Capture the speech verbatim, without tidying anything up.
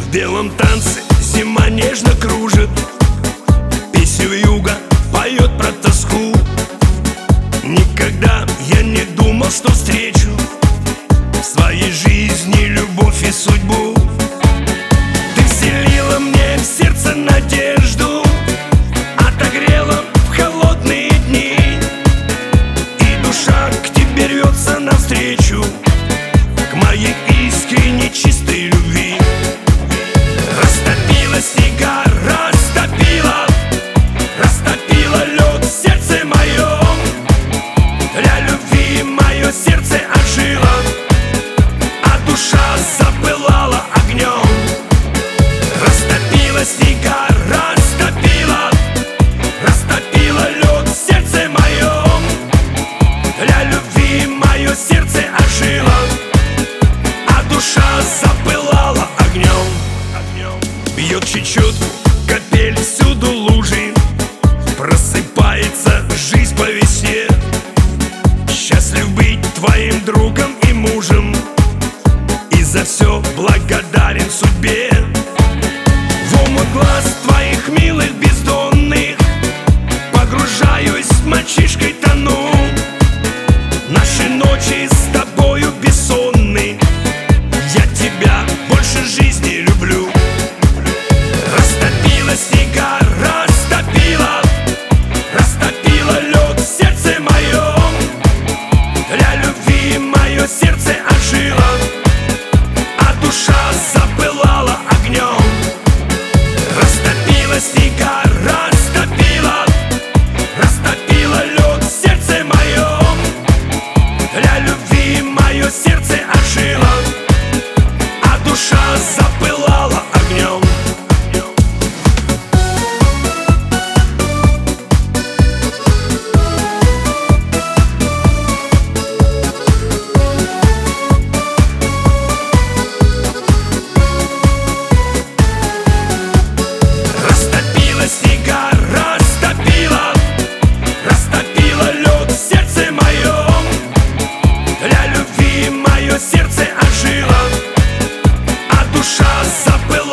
В белом танце зима нежно кружит, песню юга поет про тоску. Никогда я не думал, что встречу в своей жизни любовь и судьбу. Ты вселила мне в сердце надежду, отогрела в холодные дни, и душа к тебе рвется навстречу, к моей искренней чистой любви. Растопила снега, растопила, растопила лед в сердце моем. Для любви мое сердце ожило, а душа запылала огнем. Растопила снега, растопила, растопила лед в сердце моем. Для любви мое сердце ожило, а душа запылала огнем. Бьет чечетку, капель, всюду лужи, просыпается жизнь по весне. Счастлив быть твоим другом и мужем, и за все благодарен судьбе. В омут глаз твоих милых бездонных погружаюсь, мальчишкой тону. Наши ночи с тобою бессонны, я тебя больше жизни люблю. Растопила снега, растопила, растопила лед в сердце моем. Для любви мое сердце ожило, а душа запылала огнем. Растопила снега, растопила, растопила лед в сердце моем. Для любви мое сердце ожило, а душа запылала огнем. Растопила снега, растопила, растопила лед в сердце моем. Для любви мое сердце ожило, а душа запылала.